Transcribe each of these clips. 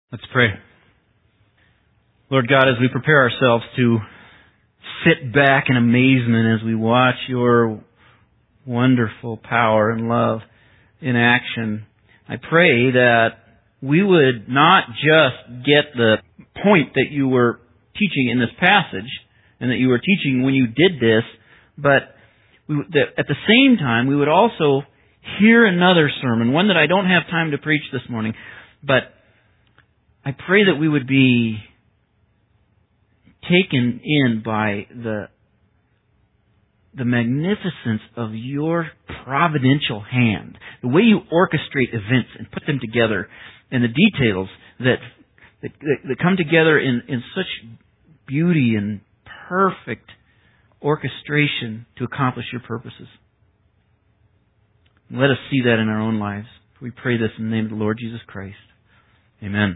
Let's pray. Lord God, as we prepare ourselves to sit back in amazement as we watch your wonderful power and love in action, I pray that we would not just get the point that you were teaching in this passage and that you were teaching when you did this, but that at the same time we would also hear another sermon, one that I don't have time to preach this morning, but I pray that we would be taken in by the magnificence of your providential hand, the way you orchestrate events and put them together, and the details that come together in such beauty and perfect orchestration to accomplish your purposes. Let us see that in our own lives. We pray this in the name of the Lord Jesus Christ. Amen.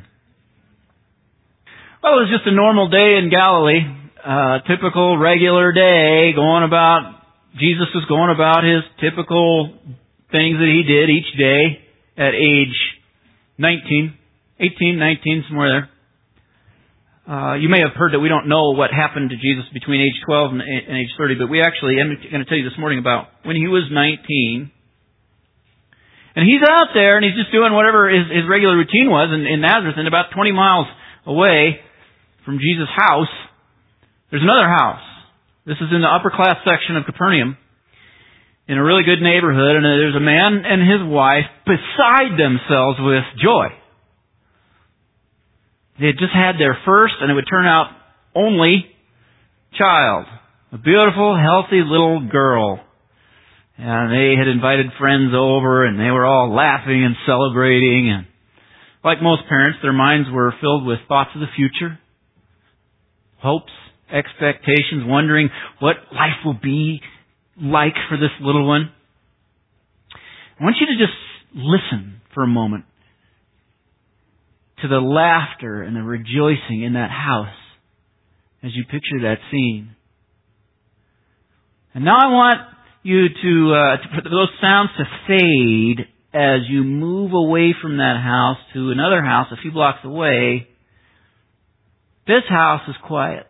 Well, it was just a normal day in Galilee, typical, regular day, Jesus was going about his typical things that he did each day at age 18, 19, somewhere there. You may have heard that we don't know what happened to Jesus between age 12 and age 30, but I'm going to tell you this morning about when he was 19. And he's out there and he's just doing whatever his regular routine was in Nazareth, and about 20 miles away from Jesus' house, there's another house. This is in the upper class section of Capernaum, in a really good neighborhood, and there's a man and his wife beside themselves with joy. They had just had their first, and it would turn out, only child. A beautiful, healthy little girl. And they had invited friends over, and they were all laughing and celebrating, and like most parents, their minds were filled with thoughts of the future, hopes, expectations, wondering what life will be like for this little one. I want you to just listen for a moment to the laughter and the rejoicing in that house as you picture that scene. And now I want you for those sounds to fade as you move away from that house to another house a few blocks away. This house is quiet.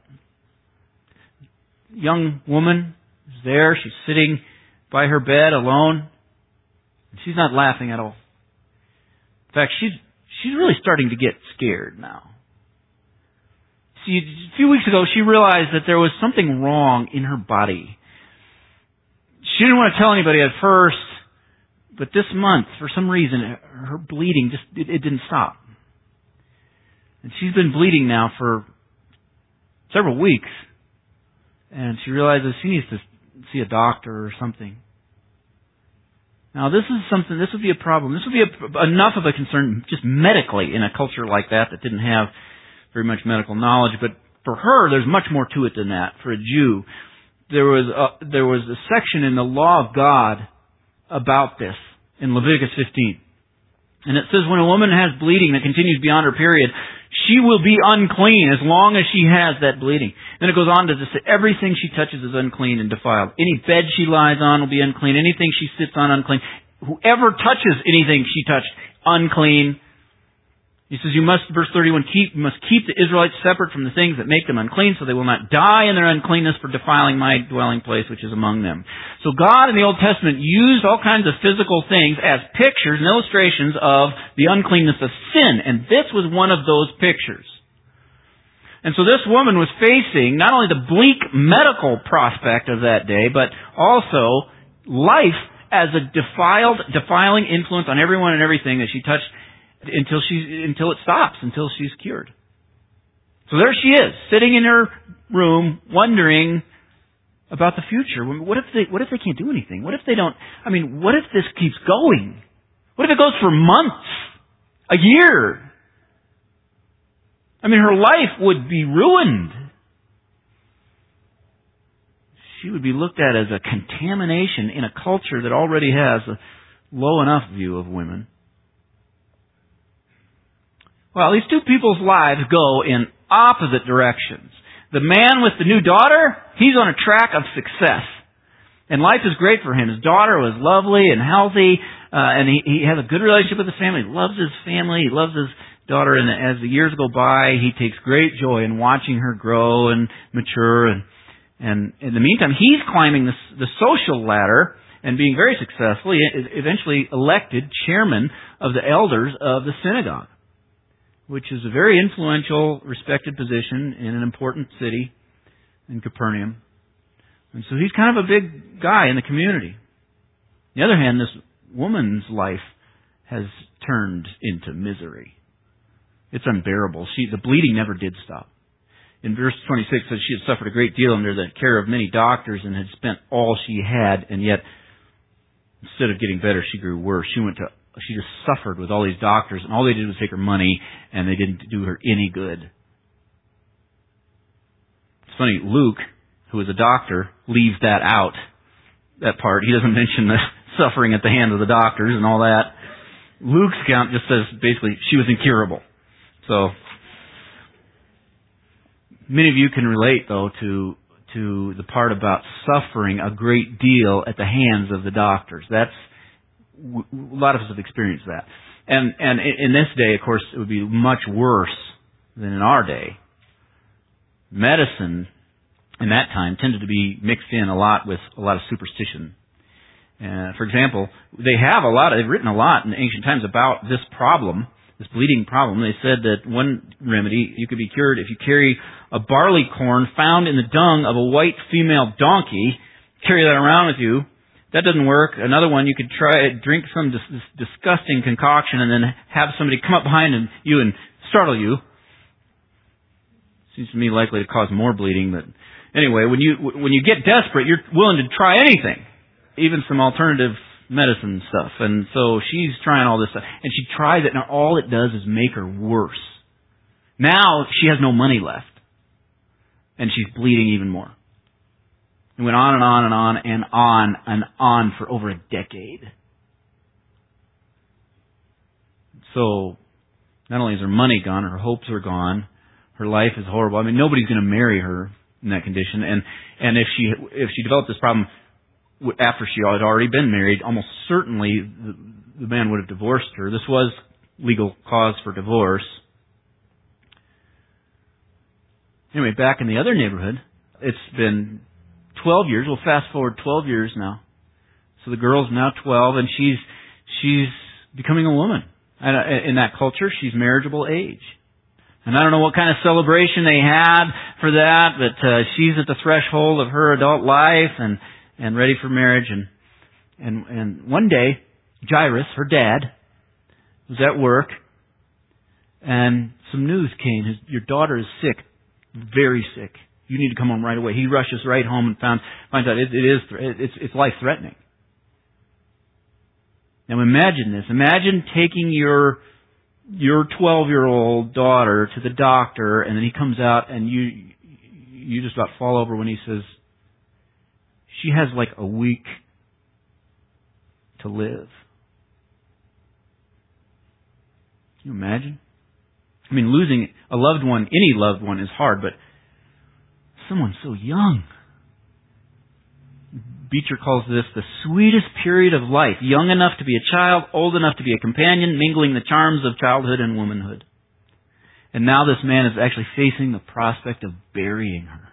Young woman is there. She's sitting by her bed alone. She's not laughing at all. In fact, she's really starting to get scared now. See, a few weeks ago, she realized that there was something wrong in her body. She didn't want to tell anybody at first, but this month, for some reason, her bleeding it didn't stop. And she's been bleeding now for several weeks. And she realizes she needs to see a doctor or something. Now, this would be a problem. This would be enough of a concern just medically in a culture like that didn't have very much medical knowledge. But for her, there's much more to it than that. For a Jew, there was a section in the law of God about this in Leviticus 15. And it says when a woman has bleeding that continues beyond her period, she will be unclean as long as she has that bleeding. Then it goes on to say everything she touches is unclean and defiled. Any bed she lies on will be unclean. Anything she sits on, unclean. Whoever touches anything she touched, unclean. He says, verse 31, you must keep the Israelites separate from the things that make them unclean, so they will not die in their uncleanness for defiling my dwelling place, which is among them. So God in the Old Testament used all kinds of physical things as pictures and illustrations of the uncleanness of sin, and this was one of those pictures. And so this woman was facing not only the bleak medical prospect of that day, but also life as a defiling influence on everyone and everything that she touched, until it stops, until she's cured. So there she is, sitting in her room, wondering about the future. What if they can't do anything? What if they don't? What if this keeps going? What if it goes for months, a year? Her life would be ruined. She would be looked at as a contamination in a culture that already has a low enough view of women. Well, these two people's lives go in opposite directions. The man with the new daughter, he's on a track of success. And life is great for him. His daughter was lovely and healthy, and he has a good relationship with his family. He loves his family. He loves his daughter, and as the years go by, he takes great joy in watching her grow and mature. And in the meantime, he's climbing the social ladder and being very successful. He is eventually elected chairman of the elders of the synagogue, which is a very influential, respected position in an important city in Capernaum. And so he's kind of a big guy in the community. On the other hand, this woman's life has turned into misery. It's unbearable. The bleeding never did stop. In verse 26, it says she had suffered a great deal under the care of many doctors and had spent all she had, and yet instead of getting better, she grew worse. She just suffered with all these doctors, and all they did was take her money, and they didn't do her any good. It's funny, Luke, who is a doctor, leaves that out, that part. He doesn't mention the suffering at the hands of the doctors and all that. Luke's account just says, basically, she was incurable. So, many of you can relate, though, to the part about suffering a great deal at the hands of the doctors. A lot of us have experienced that. And in this day, of course, it would be much worse than in our day. Medicine, in that time, tended to be mixed in a lot with a lot of superstition. For example, they've written a lot in ancient times about this problem, this bleeding problem. They said that one remedy, you could be cured if you carry a barley corn found in the dung of a white female donkey, carry that around with you. That doesn't work. Another one, you could drink some disgusting concoction and then have somebody come up behind you and startle you. Seems to me likely to cause more bleeding, but anyway, when you get desperate, you're willing to try anything, even some alternative medicine stuff. And so she's trying all this stuff, and she tries it, and all it does is make her worse. Now she has no money left, and she's bleeding even more. It went on and on and on and on and on for over a decade. So, not only is her money gone, her hopes are gone, her life is horrible. I mean, nobody's going to marry her in that condition. And if she developed this problem after she had already been married, almost certainly the man would have divorced her. This was legal cause for divorce. Anyway, back in the other neighborhood, it's been 12 years. We'll fast forward 12 years now. So the girl's now 12, and she's becoming a woman. And in that culture, she's marriageable age. And I don't know what kind of celebration they had for that, but she's at the threshold of her adult life and ready for marriage. And one day, Jairus, her dad, was at work, and some news came. Your daughter is sick, very sick. You need to come home right away. He rushes right home and finds out it's life-threatening. Now imagine this. Imagine taking your 12-year-old daughter to the doctor, and then he comes out, and you just about fall over when he says, she has like a week to live. Can you imagine? I mean, losing a loved one, any loved one, is hard, but someone so young. Beecher calls this the sweetest period of life, young enough to be a child, old enough to be a companion, mingling the charms of childhood and womanhood. And now this man is actually facing the prospect of burying her.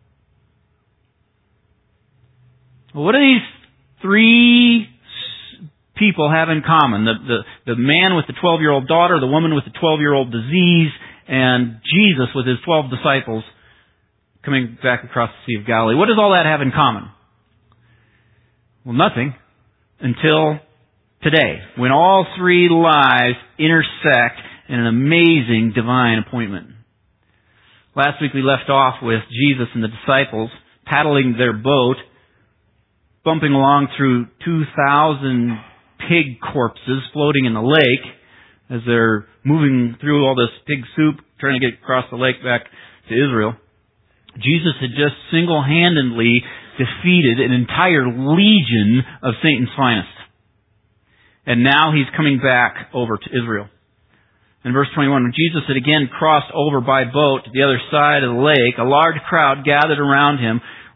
Well, what do these three people have in common? The man with the 12-year-old daughter, the woman with the 12-year-old disease, and Jesus with his 12 disciples coming back across the Sea of Galilee. What does all that have in common? Well, nothing until today, when all three lives intersect in an amazing divine appointment. Last week we left off with Jesus and the disciples paddling their boat, bumping along through 2,000 pig corpses floating in the lake as they're moving through all this pig soup, trying to get across the lake back to Israel. Jesus had just single-handedly defeated an entire legion of Satan's finest. And now he's coming back over to Israel. In verse 21, when Jesus had again crossed over by boat to the other side of the lake, a large crowd gathered around him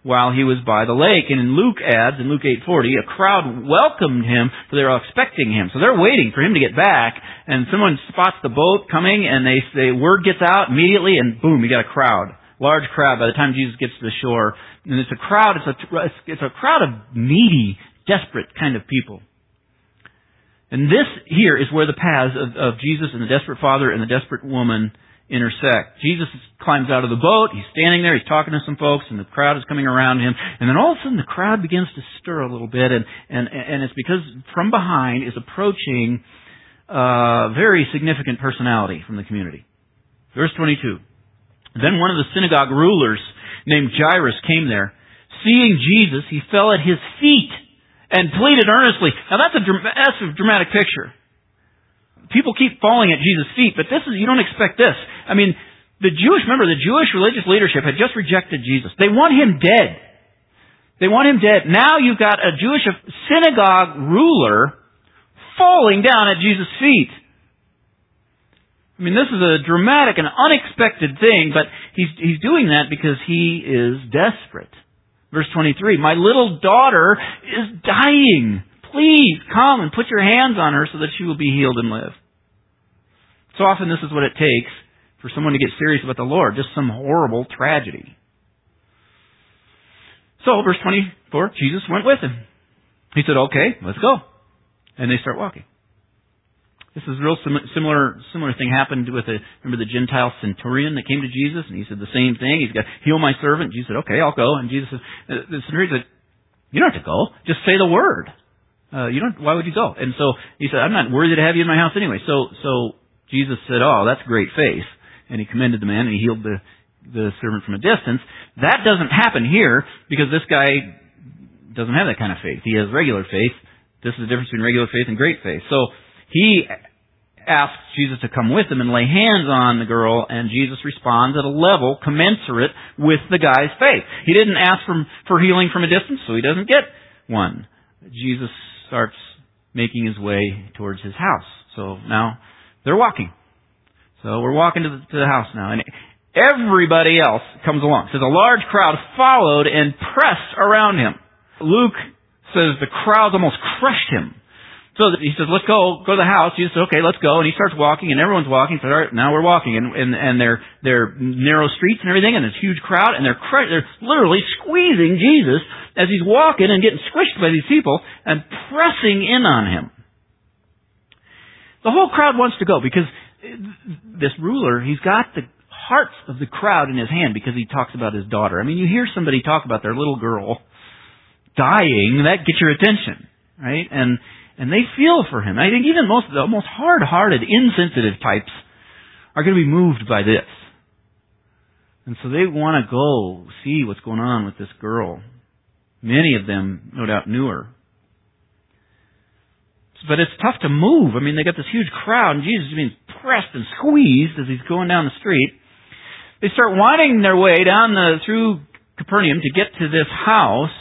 while he was by the lake. And in Luke adds, in Luke 8:40, a crowd welcomed him, for they were expecting him. So they're waiting for him to get back, and someone spots the boat coming, and they say, word gets out immediately, and boom, you got a crowd. Large crowd by the time Jesus gets to the shore. And it's a crowd, it's a crowd of needy, desperate kind of people. And this here is where the paths of Jesus and the desperate father and the desperate woman intersect. Jesus climbs out of the boat, he's standing there, he's talking to some folks, and the crowd is coming around him, and then all of a sudden the crowd begins to stir a little bit, and it's because from behind is approaching a very significant personality from the community. Verse 22. Then one of the synagogue rulers named Jairus came there. Seeing Jesus, he fell at his feet and pleaded earnestly. Now that's a dramatic picture. People keep falling at Jesus' feet, but you don't expect this. I mean, the Jewish religious leadership had just rejected Jesus. They want him dead. They want him dead. Now you've got a Jewish synagogue ruler falling down at Jesus' feet. I mean, this is a dramatic and unexpected thing, but he's doing that because he is desperate. Verse 23, my little daughter is dying. Please come and put your hands on her so that she will be healed and live. So often this is what it takes for someone to get serious about the Lord, just some horrible tragedy. So, verse 24, Jesus went with him. He said, okay, let's go. And they start walking. This is a real similar thing happened with remember the Gentile centurion that came to Jesus, and he said the same thing. He's got, heal my servant. Jesus said, okay, I'll go. And Jesus said, the centurion said, you don't have to go. Just say the word. Why would you go? And so he said, I'm not worthy to have you in my house anyway. So Jesus said, oh, that's great faith. And he commended the man and he healed the servant from a distance. That doesn't happen here because this guy doesn't have that kind of faith. He has regular faith. This is the difference between regular faith and great faith. So he asks Jesus to come with him and lay hands on the girl, and Jesus responds at a level commensurate with the guy's faith. He didn't ask for healing from a distance, so he doesn't get one. Jesus starts making his way towards his house. So now they're walking. So we're walking to the house now, and everybody else comes along. So the large crowd followed and pressed around him. Luke says the crowds almost crushed him. So he says, let's go to the house. Jesus says, okay, let's go. And he starts walking, and everyone's walking. So, all right, now we're walking. And they're narrow streets and everything, and this huge crowd, and they're literally squeezing Jesus as he's walking and getting squished by these people and pressing in on him. The whole crowd wants to go because this ruler, he's got the hearts of the crowd in his hand because he talks about his daughter. I mean, you hear somebody talk about their little girl dying, that gets your attention, right? And they feel for him. I think even the most hard-hearted, insensitive types are going to be moved by this. And so they want to go see what's going on with this girl. Many of them, no doubt, knew her. But it's tough to move. I mean, they got this huge crowd, and Jesus is being pressed and squeezed as he's going down the street. They start winding their way down through Capernaum to get to this house.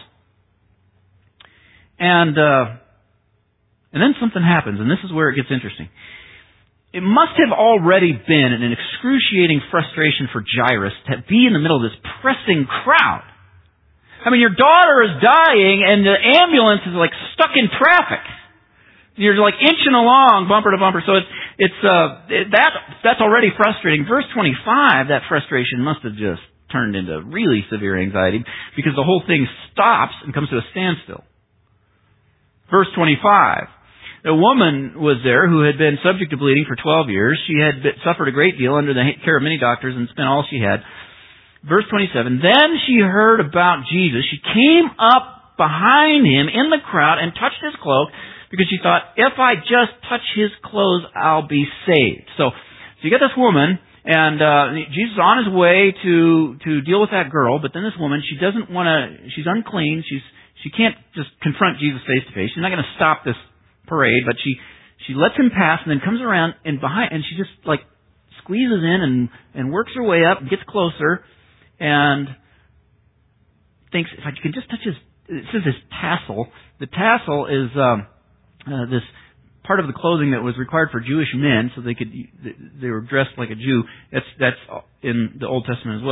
And then something happens, and this is where it gets interesting. It must have already been an excruciating frustration for Jairus to be in the middle of this pressing crowd. I mean, your daughter is dying, and the ambulance is like stuck in traffic. You're like inching along, bumper to bumper. So that's already frustrating. Verse 25, that frustration must have just turned into really severe anxiety because the whole thing stops and comes to a standstill. Verse 25. A woman was there who had been subject to bleeding for 12 years. She had suffered a great deal under the care of many doctors and spent all she had. Verse 27. Then she heard about Jesus. She came up behind him in the crowd and touched his cloak because she thought, if I just touch his clothes, I'll be saved. So you got this woman, and Jesus is on his way to deal with that girl, but then this woman, she's unclean, she can't just confront Jesus face to face. She's not going to stop this parade, but she lets him pass and then comes around and she just like squeezes in and works her way up and gets closer and thinks, if I can just touch it says his tassel. The tassel is this part of the clothing that was required for Jewish men, so they were dressed like a Jew. That's in the Old Testament as well.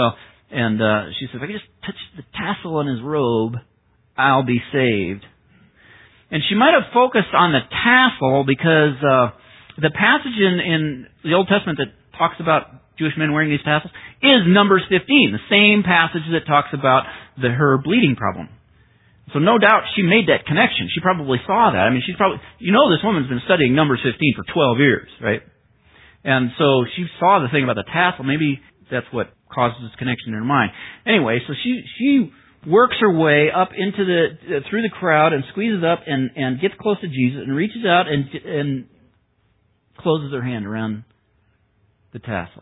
And she said, if I could just touch the tassel on his robe, I'll be saved. And she might have focused on the tassel because the passage in the Old Testament that talks about Jewish men wearing these tassels is Numbers 15, the same passage that talks about her bleeding problem. So no doubt she made that connection. She probably saw that. I mean, she's probably, this woman's been studying Numbers 15 for 12 years, right? And so she saw the thing about the tassel. Maybe that's what causes this connection in her mind. Anyway, so she works her way up into through the crowd and squeezes up and gets close to Jesus and reaches out and closes her hand around the tassel.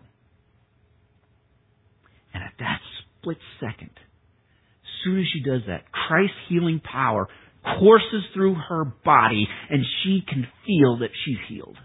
And at that split second, as soon as she does that, Christ's healing power courses through her body and she can feel that she's healed.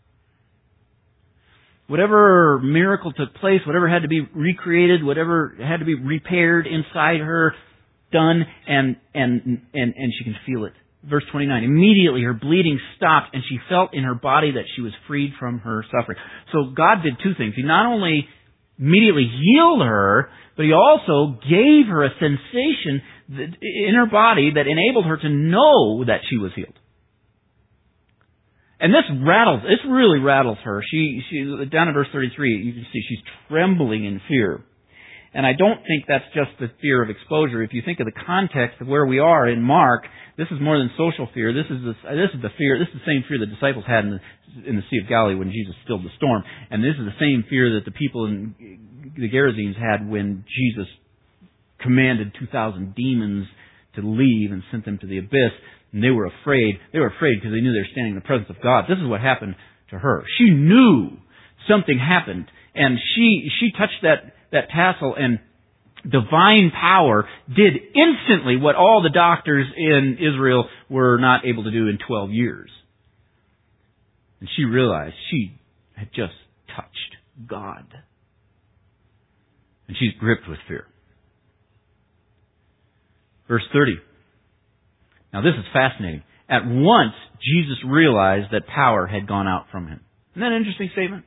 Whatever miracle took place, whatever had to be recreated, whatever had to be repaired inside her, done, and she can feel it. Verse 29, immediately her bleeding stopped and she felt in her body that she was freed from her suffering. So God did two things. He not only immediately healed her, but He also gave her a sensation in her body that enabled her to know that she was healed. And this really rattles her. She down in verse 33, you can see she's trembling in fear. And I don't think that's just the fear of exposure. If you think of the context of where we are in Mark, this is more than social fear. This is the same fear the disciples had in the Sea of Galilee when Jesus stilled the storm. And this is the same fear that the people in the Gerasenes had when Jesus commanded 2,000 demons to leave and sent them to the abyss. And they were afraid. They were afraid because they knew they were standing in the presence of God. This is what happened to her. She knew something happened. And she touched that tassel, and divine power did instantly what all the doctors in Israel were not able to do in 12 years. And she realized she had just touched God. And she's gripped with fear. Verse 30. Now this is fascinating. At once, Jesus realized that power had gone out from Him. Isn't that an interesting statement?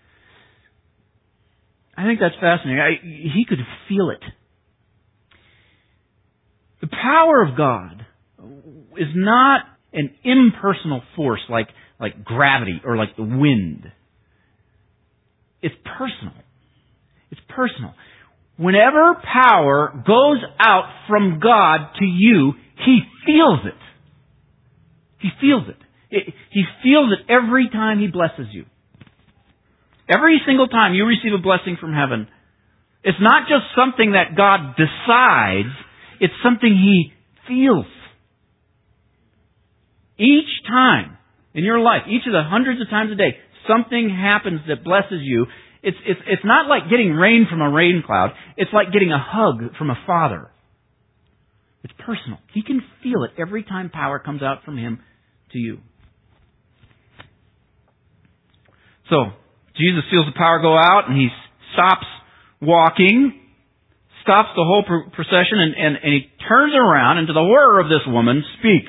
I think that's fascinating. He could feel it. The power of God is not an impersonal force like gravity or like the wind. It's personal. It's personal. Whenever power goes out from God to you, He feels it. He feels it. He feels it every time He blesses you. Every single time you receive a blessing from heaven, it's not just something that God decides, it's something He feels. Each time in your life, each of the hundreds of times a day, something happens that blesses you. It's not like getting rain from a rain cloud. It's like getting a hug from a father. It's personal. He can feel it every time power comes out from Him to you. So, Jesus feels the power go out and He stops walking, stops the whole procession, and He turns around and to the horror of this woman speaks.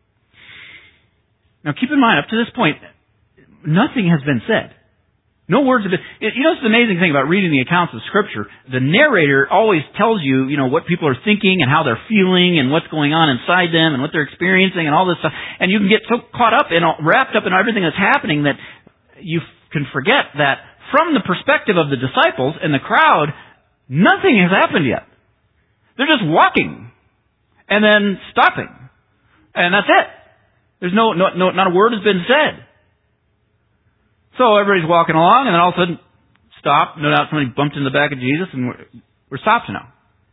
Now keep in mind, up to this point, nothing has been said. No words have been... It's the amazing thing about reading the accounts of Scripture. The narrator always tells you, what people are thinking and how they're feeling and what's going on inside them and what they're experiencing and all this stuff. And you can get so caught up and wrapped up in everything that's happening that you can forget that from the perspective of the disciples and the crowd, nothing has happened yet. They're just walking and then stopping. And that's it. There's not a word has been said. So everybody's walking along and then all of a sudden stop. No doubt somebody bumped in the back of Jesus and we're stopped now.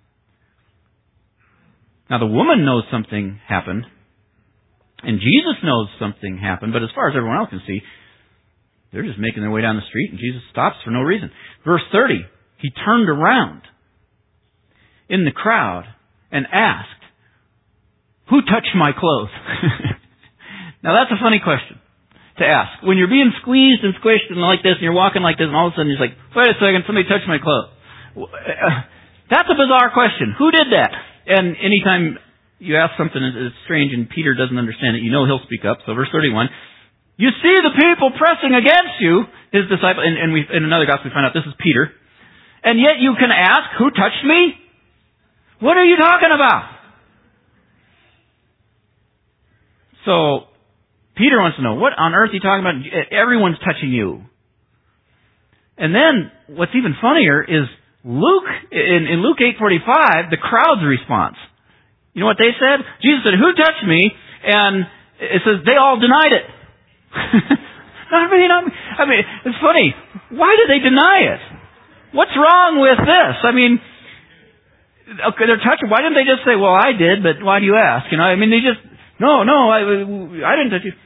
Now the woman knows something happened and Jesus knows something happened, but as far as everyone else can see, they're just making their way down the street and Jesus stops for no reason. Verse 30, He turned around in the crowd and asked, "Who touched my clothes?" Now that's a funny question to ask. When you're being squeezed and squished and like this and you're walking like this and all of a sudden you're like, "Wait a second, somebody touched my clothes." That's a bizarre question. Who did that? And anytime you ask something that's strange and Peter doesn't understand it, he'll speak up. So verse 31, "You see the people pressing against you," his disciple, and in another gospel we find out this is Peter. And yet you can ask, who touched me? What are you talking about? So, Peter wants to know, what on earth are you talking about? Everyone's touching you. And then, what's even funnier is Luke, in Luke 8:45, the crowd's response. You know what they said? Jesus said, who touched me? And it says, they all denied it. I mean, it's funny. Why did they deny it? What's wrong with this? I mean, okay, they're touching. Why didn't they just say, well, I did, but why do you ask? You know, I mean, they just, no, I didn't touch you.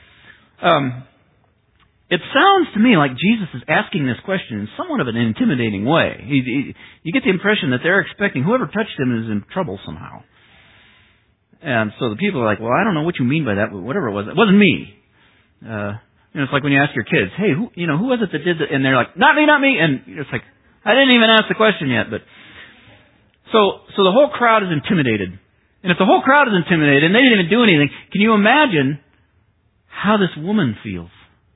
It sounds to me like Jesus is asking this question in somewhat of an intimidating way. You get the impression that they're expecting whoever touched him is in trouble somehow. And so the people are like, well, I don't know what you mean by that, but whatever it wasn't me. It's like when you ask your kids, hey, who was it that did that? And they're like, not me. And it's like, I didn't even ask the question yet. But so the whole crowd is intimidated. And if the whole crowd is intimidated and they didn't even do anything, can you imagine how this woman feels?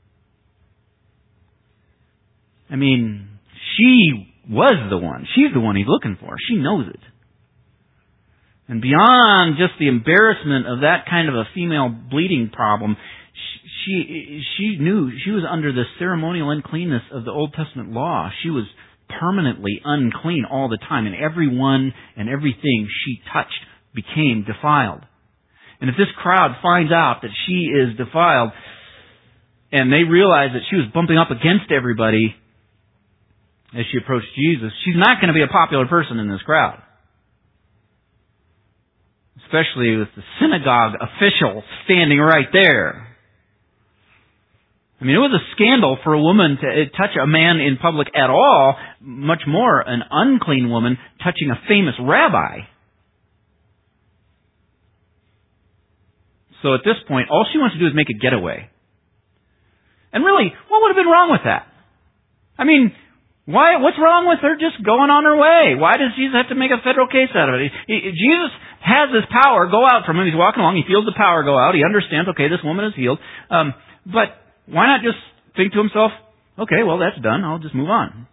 I mean, she was the one. She's the one he's looking for. She knows it. And beyond just the embarrassment of that kind of a female bleeding problem, she knew she was under the ceremonial uncleanness of the Old Testament law. She was permanently unclean all the time, and everyone and everything she touched became defiled. And if this crowd finds out that she is defiled, and they realize that she was bumping up against everybody as she approached Jesus, she's not going to be a popular person in this crowd. Especially with the synagogue official standing right there. I mean, it was a scandal for a woman to touch a man in public at all, much more an unclean woman touching a famous rabbi. So at this point, all she wants to do is make a getaway. And really, what would have been wrong with that? I mean, what's wrong with her just going on her way? Why does Jesus have to make a federal case out of it? Jesus has this power go out from him. He's walking along. He feels the power go out. He understands, okay, this woman is healed. But why not just think to himself, okay, well, that's done. I'll just move on.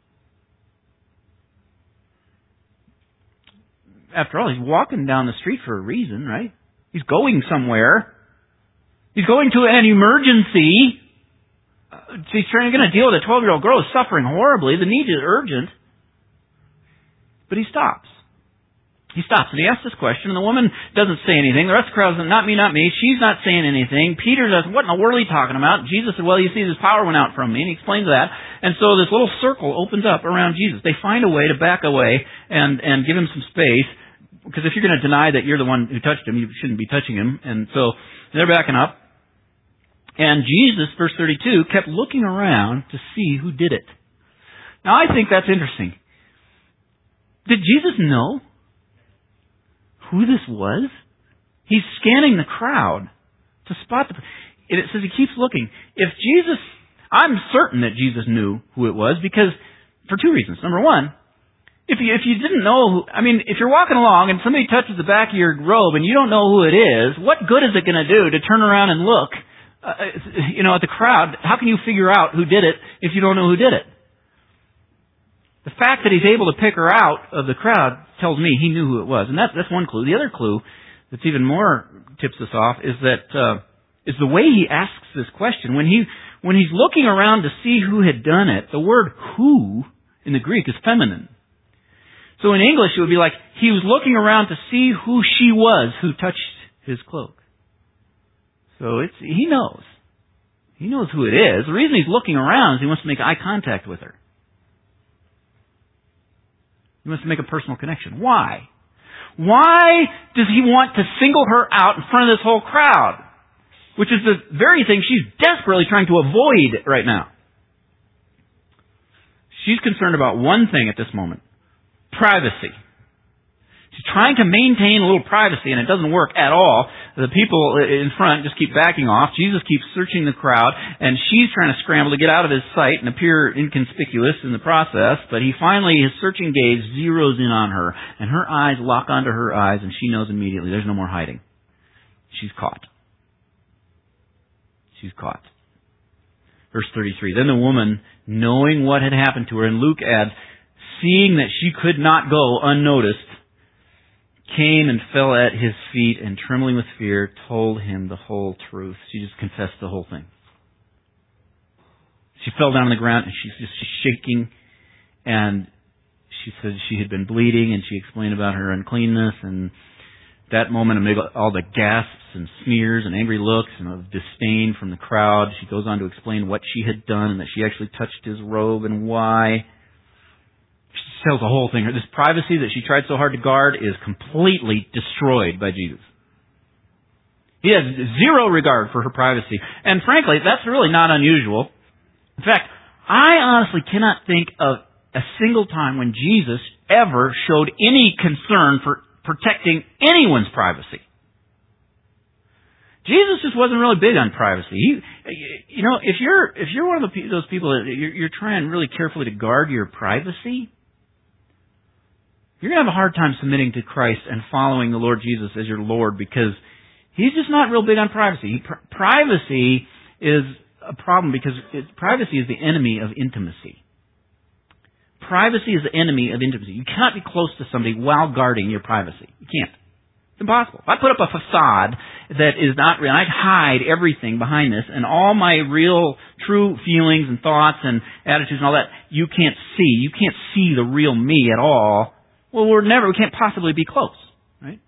After all, he's walking down the street for a reason, right? He's going somewhere. He's going to an emergency. He's going to deal with a 12-year-old girl who's suffering horribly. The need is urgent. But he stops. He stops and he asks this question, and the woman doesn't say anything. The rest of the crowd says, not me. She's not saying anything. Peter says, what in the world are you talking about? Jesus said, well, you see, this power went out from me, and he explains that. And so this little circle opens up around Jesus. They find a way to back away and give him some space, because if you're going to deny that you're the one who touched him, you shouldn't be touching him. And so they're backing up. And Jesus, verse 32, kept looking around to see who did it. Now, I think that's interesting. Did Jesus know who this was? He's scanning the crowd to spot and it says he keeps looking. I'm certain that Jesus knew who it was, because for two reasons. Number one, if you didn't know if you're walking along and somebody touches the back of your robe and you don't know who it is, what good is it going to do to turn around and look, at the crowd? How can you figure out who did it if you don't know who did it? The fact that he's able to pick her out of the crowd tells me he knew who it was. And that's one clue. The other clue that's even more tips us off is that is the way he asks this question. When he's looking around to see who had done it, the word who in the Greek is feminine. So in English it would be like he was looking around to see who she was who touched his cloak. So he knows. He knows who it is. The reason he's looking around is he wants to make eye contact with her. He wants to make a personal connection. Why? Why does he want to single her out in front of this whole crowd? Which is the very thing she's desperately trying to avoid right now. She's concerned about one thing at this moment. Privacy. She's trying to maintain a little privacy, and it doesn't work at all. The people in front just keep backing off. Jesus keeps searching the crowd, and she's trying to scramble to get out of his sight and appear inconspicuous in the process. But his searching gaze zeroes in on her, and her eyes lock onto her eyes, and she knows immediately there's no more hiding. She's caught. She's caught. Verse 33, then the woman, knowing what had happened to her, and Luke adds, seeing that she could not go unnoticed, came and fell at his feet and, trembling with fear, told him the whole truth. She just confessed the whole thing. She fell down on the ground and she's just shaking, and she said she had been bleeding, and she explained about her uncleanness, and that moment, amid all the gasps and sneers and angry looks and of disdain from the crowd, she goes on to explain what she had done and that she actually touched his robe and why. She tells the whole thing. This privacy that she tried so hard to guard is completely destroyed by Jesus. He has zero regard for her privacy. And frankly, that's really not unusual. In fact, I honestly cannot think of a single time when Jesus ever showed any concern for protecting anyone's privacy. Jesus just wasn't really big on privacy. If you're one of those people that you're trying really carefully to guard your privacy, you're going to have a hard time submitting to Christ and following the Lord Jesus as your Lord, because He's just not real big on privacy. Privacy is a problem because privacy is the enemy of intimacy. Privacy is the enemy of intimacy. You cannot be close to somebody while guarding your privacy. You can't. It's impossible. If I put up a facade that is not real, and I'd hide everything behind this, and all my real, true feelings and thoughts and attitudes and all that, you can't see. You can't see the real me at all. Well, we can't possibly be close, right?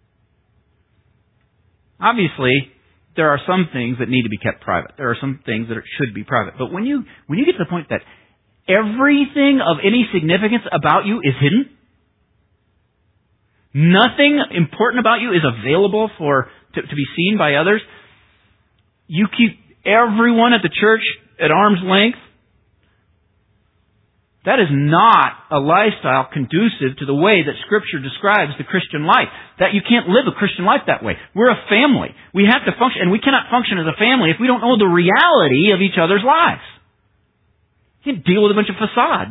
Obviously, there are some things that need to be kept private. There are some things that should be private. But when you get to the point that everything of any significance about you is hidden, nothing important about you is available to be seen by others, you keep everyone at the church at arm's length, that is not a lifestyle conducive to the way that Scripture describes the Christian life. That you can't live a Christian life that way. We're a family. We have to function, and we cannot function as a family if we don't know the reality of each other's lives. You can't deal with a bunch of facades.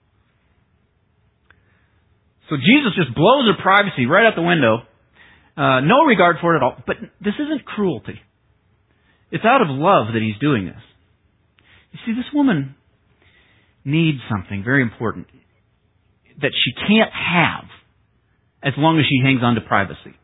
So Jesus just blows her privacy right out the window. No regard for it at all. But this isn't cruelty. It's out of love that He's doing this. You see, this woman needs something very important that she can't have as long as she hangs on to privacy.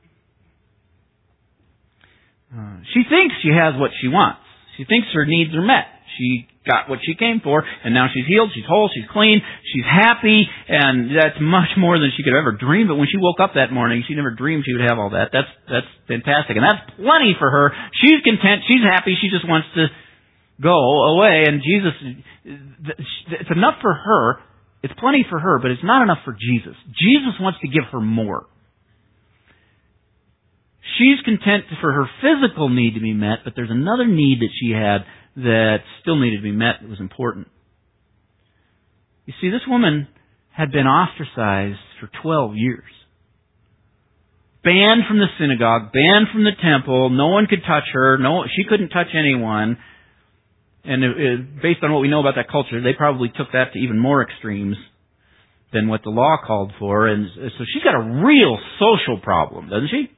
She thinks she has what she wants. She thinks her needs are met. She got what she came for, and now she's healed, she's whole, she's clean, she's happy, and that's much more than she could have ever dreamed. But when she woke up that morning, she never dreamed she would have all that. That's fantastic, and that's plenty for her. She's content, she's happy, she just wants to go away, and Jesus, it's enough for her, it's plenty for her, but it's not enough for Jesus. Jesus wants to give her more. She's content for her physical need to be met, but there's another need that she had that still needed to be met that was important. You see, this woman had been ostracized for 12 years. Banned from the synagogue, banned from the temple, no one could touch her, she couldn't touch anyone. And based on what we know about that culture, they probably took that to even more extremes than what the law called for. And so she's got a real social problem, doesn't she?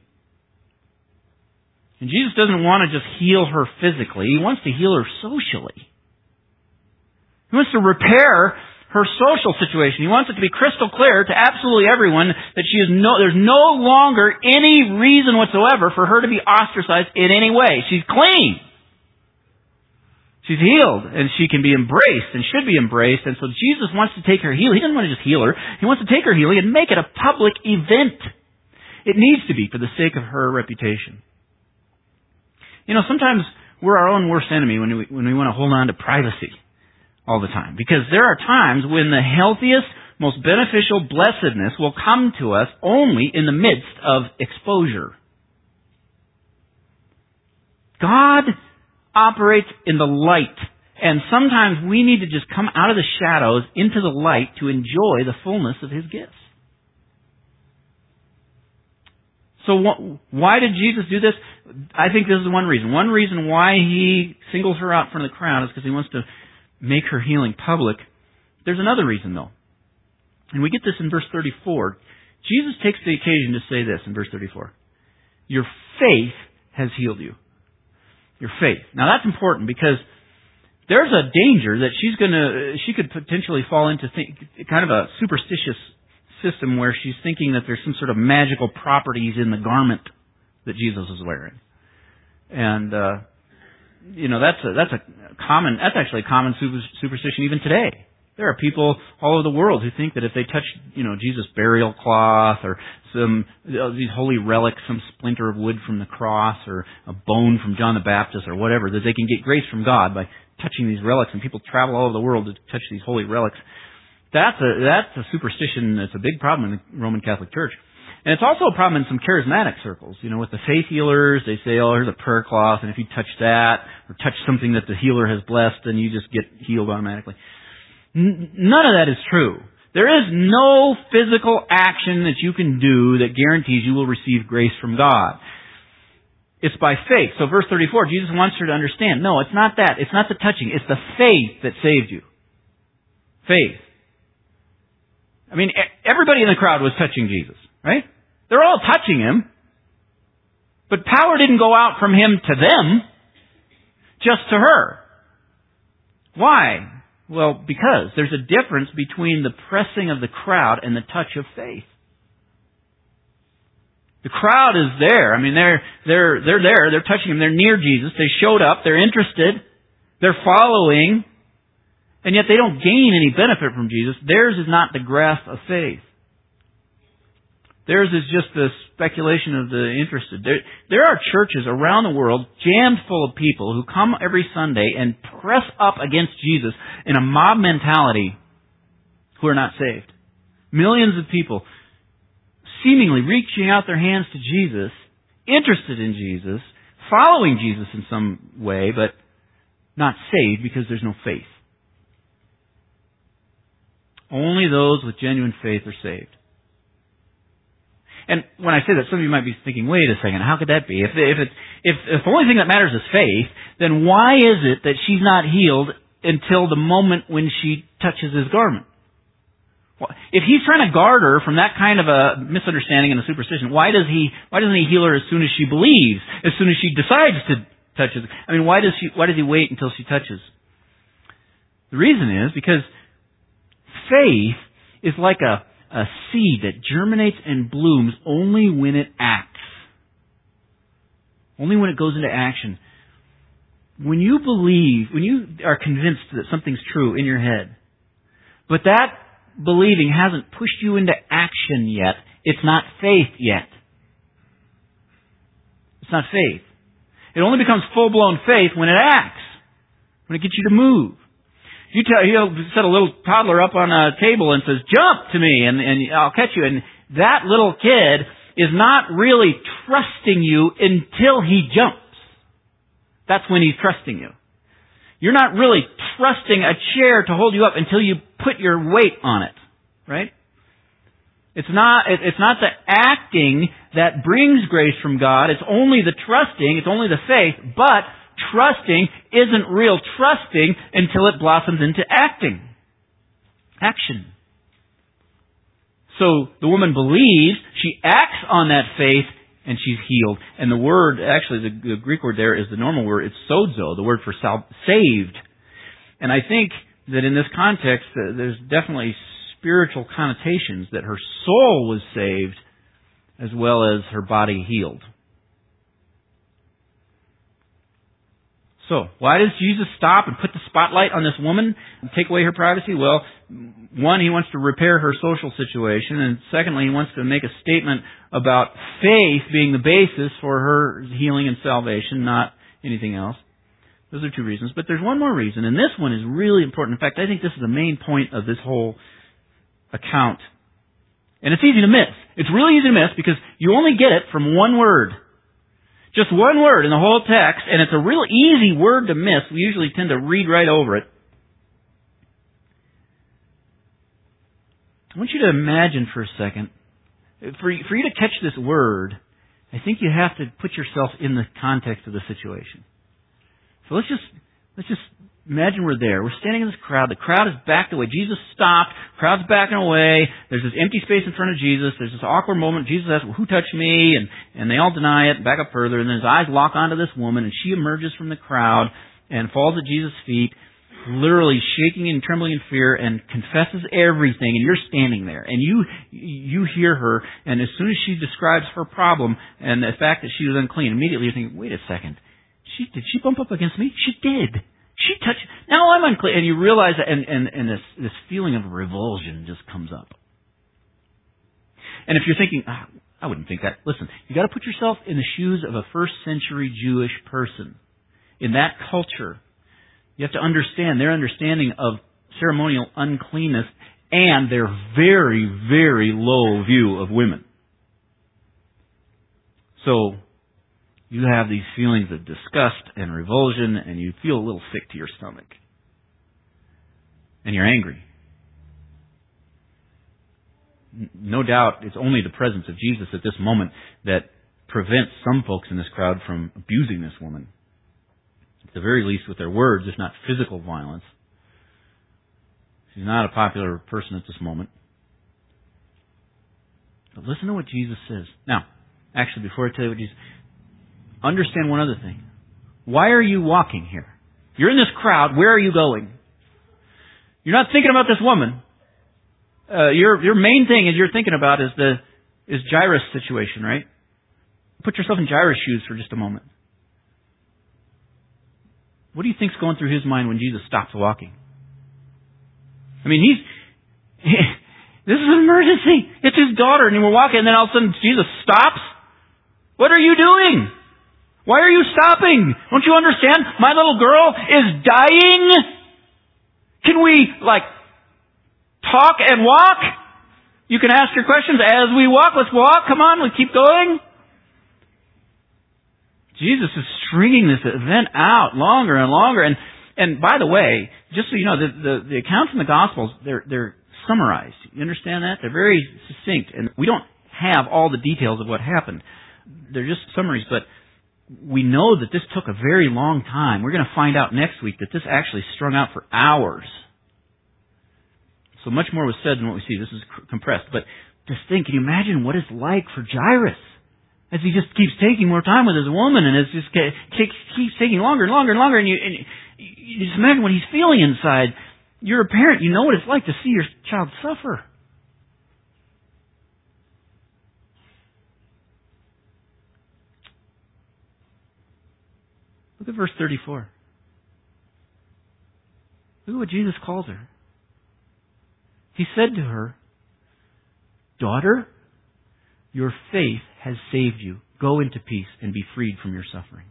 And Jesus doesn't want to just heal her physically. He wants to heal her socially. He wants to repair her social situation. He wants it to be crystal clear to absolutely everyone that there's no longer any reason whatsoever for her to be ostracized in any way. She's clean. She's healed, and she can be embraced and should be embraced. And so Jesus wants to take her healing. He doesn't want to just heal her. He wants to take her healing and make it a public event. It needs to be for the sake of her reputation. Sometimes we're our own worst enemy when we want to hold on to privacy all the time. Because there are times when the healthiest, most beneficial blessedness will come to us only in the midst of exposure. God operates in the light. And sometimes we need to just come out of the shadows into the light to enjoy the fullness of His gifts. So why did Jesus do this? I think this is one reason. One reason why He singles her out from the crowd is because He wants to make her healing public. There's another reason, though. And we get this in verse 34. Jesus takes the occasion to say this in verse 34. Your faith has healed you. Your faith. Now that's important because there's a danger that she could potentially fall into kind of a superstitious system where she's thinking that there's some sort of magical properties in the garment that Jesus is wearing. And, that's actually a common superstition even today. There are people all over the world who think that if they touch, Jesus' burial cloth or these holy relics, some splinter of wood from the cross or a bone from John the Baptist or whatever, that they can get grace from God by touching these relics, and people travel all over the world to touch these holy relics. That's a superstition that's a big problem in the Roman Catholic Church. And it's also a problem in some charismatic circles. With the faith healers, they say, oh, here's a prayer cloth, and if you touch that, or touch something that the healer has blessed, then you just get healed automatically. None of that is true. There is no physical action that you can do that guarantees you will receive grace from God. It's by faith. So verse 34, Jesus wants her to understand, no, it's not that. It's not the touching. It's the faith that saved you. Faith. I mean, everybody in the crowd was touching Jesus, right? They're all touching Him. But power didn't go out from Him to them, just to her. Why? Well, because there's a difference between the pressing of the crowd and the touch of faith. The crowd is there. I mean, they're there. They're touching Him. They're near Jesus. They showed up. They're interested. They're following. And yet they don't gain any benefit from Jesus. Theirs is not the grasp of faith. Theirs is just the speculation of the interested. There are churches around the world jammed full of people who come every Sunday and press up against Jesus in a mob mentality who are not saved. Millions of people seemingly reaching out their hands to Jesus, interested in Jesus, following Jesus in some way, but not saved because there's no faith. Only those with genuine faith are saved. And when I say that, some of you might be thinking, wait a second, how could that be? If the only thing that matters is faith, then why is it that she's not healed until the moment when she touches His garment? Well, if He's trying to guard her from that kind of a misunderstanding and a superstition, why doesn't He heal her as soon as she believes, as soon as she decides to touch His? I mean, why does He wait until she touches? The reason is because faith is like a seed that germinates and blooms only when it acts. Only when it goes into action. When you believe, when you are convinced that something's true in your head, but that believing hasn't pushed you into action yet, it's not faith yet. It's not faith. It only becomes full-blown faith when it acts, when it gets you to move. He'll set a little toddler up on a table and says, jump to me and I'll catch you. And that little kid is not really trusting you until he jumps. That's when he's trusting you. You're not really trusting a chair to hold you up until you put your weight on it. Right? It's not the acting that brings grace from God. It's only the trusting. It's only the faith. But trusting isn't real trusting until it blossoms into acting. Action. So the woman believes, she acts on that faith, and she's healed. And the word, actually the Greek word there is the normal word, it's sozo, the word for saved. And I think that in this context, there's definitely spiritual connotations, that her soul was saved as well as her body healed. So, why does Jesus stop and put the spotlight on this woman and take away her privacy? Well, one, He wants to repair her social situation, and secondly, He wants to make a statement about faith being the basis for her healing and salvation, not anything else. Those are two reasons. But there's one more reason, and this one is really important. In fact, I think this is the main point of this whole account. And it's easy to miss. It's really easy to miss because you only get it from one word. Just one word in the whole text, and it's a real easy word to miss. We usually tend to read right over it. I want you to imagine for a second, for you to catch this word, I think you have to put yourself in the context of the situation. So let's just imagine we're there. We're standing in this crowd. The crowd is backed away. Jesus stopped. Crowd's backing away. There's this empty space in front of Jesus. There's this awkward moment. Jesus asks, well, who touched me? And they all deny it, back up further. And then his eyes lock onto this woman, and she emerges from the crowd and falls at Jesus' feet. literally shaking and trembling in fear and confesses everything, and you're standing there, and you hear her, and as soon as she describes her problem and the fact that she was unclean, immediately you're thinking, wait a second, did she bump up against me? She did. She touched, now I'm unclean. And you realize that, and this feeling of revulsion just comes up. And if you're thinking, I wouldn't think that, listen, you got to put yourself in the shoes of a first century Jewish person. In that culture, you have to understand their understanding of ceremonial uncleanness and their very, very low view of women. So, you have these feelings of disgust and revulsion, and you feel a little sick to your stomach. And you're angry. No doubt it's only the presence of Jesus at this moment that prevents some folks in this crowd from abusing this woman. At the very least with their words, if not physical violence. She's not a popular person at this moment. But listen to what Jesus says. Now, actually, before I tell you what Jesus says, understand one other thing. Why are you walking here? You're in this crowd. Where are you going? You're not thinking about this woman. Your main thing is you're thinking about is Jairus' situation, right? Put yourself in Jairus' shoes for just a moment. What do you think's going through his mind when Jesus stops walking? I mean, this is an emergency. It's his daughter, and we're walking, and then all of a sudden Jesus stops. What are you doing? Why are you stopping? Don't you understand? My little girl is dying. Can we, talk and walk? You can ask your questions as we walk. Let's walk. Come on, let's keep going. Jesus is stringing this event out longer and longer. And by the way, just so you know, the accounts in the Gospels, they're summarized. You understand that? They're very succinct. And we don't have all the details of what happened. They're just summaries, but we know that this took a very long time. We're going to find out next week that this actually strung out for hours. So much more was said than what we see. This is compressed. But just think, can you imagine what it's like for Jairus? As he just keeps taking more time with his woman, and it just keeps taking longer and longer and longer, and you just imagine what he's feeling inside. You're a parent, you know what it's like to see your child suffer. Look at verse 34. Look at what Jesus calls her. He said to her, "Daughter, your faith has saved you. Go into peace and be freed from your suffering."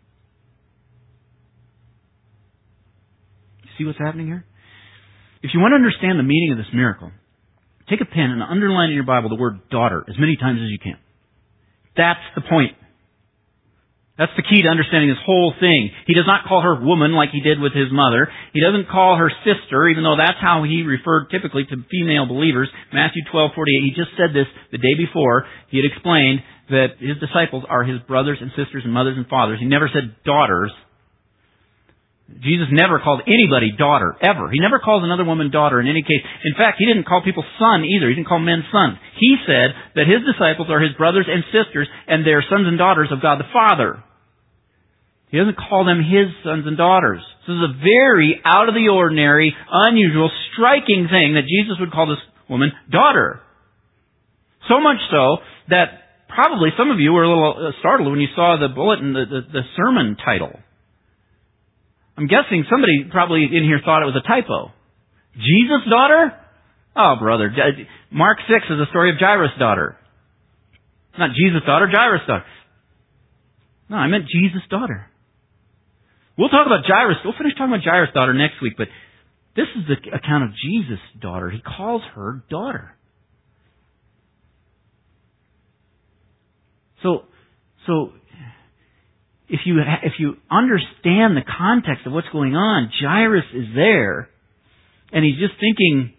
You see what's happening here? If you want to understand the meaning of this miracle, take a pen and underline in your Bible the word daughter as many times as you can. That's the point. That's the key to understanding this whole thing. He does not call her woman like he did with his mother. He doesn't call her sister, even though that's how he referred typically to female believers. Matthew 12:48, he just said this the day before. He had explained that his disciples are his brothers and sisters and mothers and fathers. He never said daughters. Jesus never called anybody daughter, ever. He never calls another woman daughter in any case. In fact, he didn't call people son either. He didn't call men sons. He said that his disciples are his brothers and sisters, and they're sons and daughters of God the Father. He doesn't call them his sons and daughters. This is a very out of the ordinary, unusual, striking thing that Jesus would call this woman daughter. So much so that probably some of you were a little startled when you saw the bulletin, the sermon title. I'm guessing somebody probably in here thought it was a typo. Jesus' daughter? Oh, brother. Mark 6 is the story of Jairus' daughter. Not Jesus' daughter, Jairus' daughter. No, I meant Jesus' daughter. We'll talk about Jairus. We'll finish talking about Jairus' daughter next week, but this is the account of Jesus' daughter. He calls her daughter. So if you understand the context of what's going on, Jairus is there, and he's just thinking,